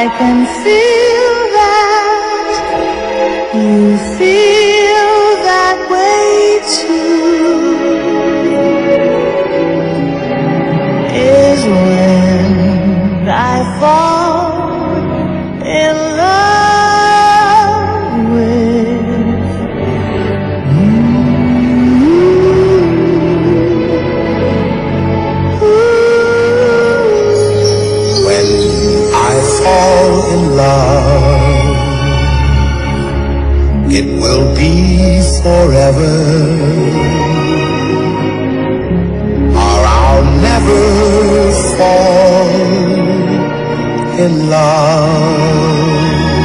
can feel that you feel that way too, is when I fall in love with you. When I fall in love, it will be forever, or I'll never fall in love.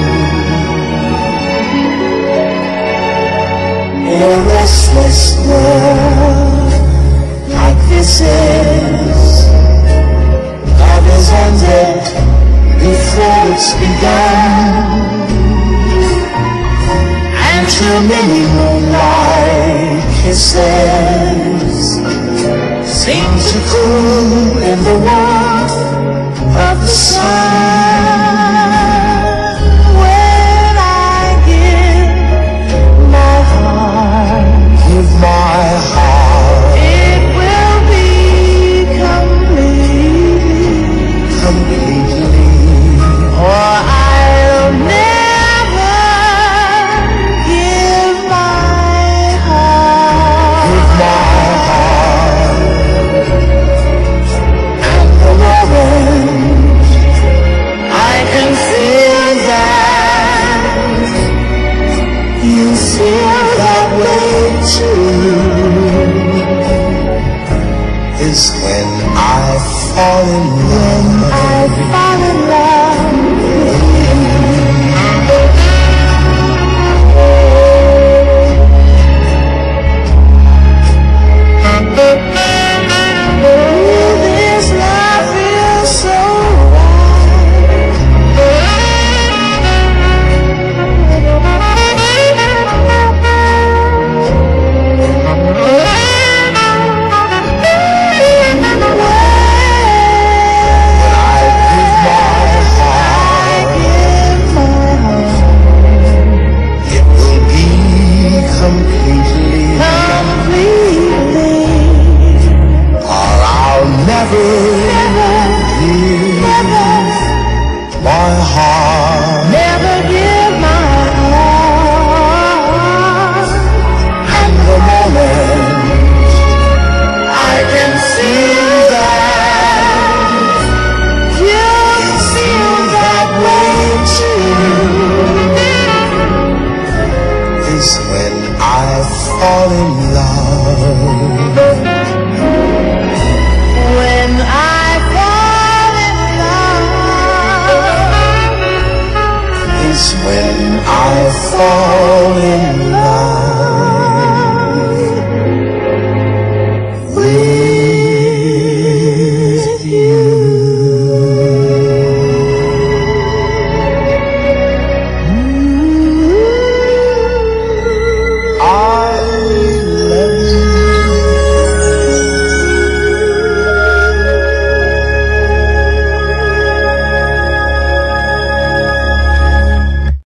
In a restless world like this is, love is ended before it's begun, and too many moonlight kisses seem to cool in the warmth of the sun. When I give my heart, it will be completely, or I'll never give my heart. and the moment I can feel that you feel that way too, is when I fall in love. I fall in love with this love feels so never give my heart. And the moment I can feel that you feel that way too, is when I fall in love. when I fall in love, Is when I fall in love.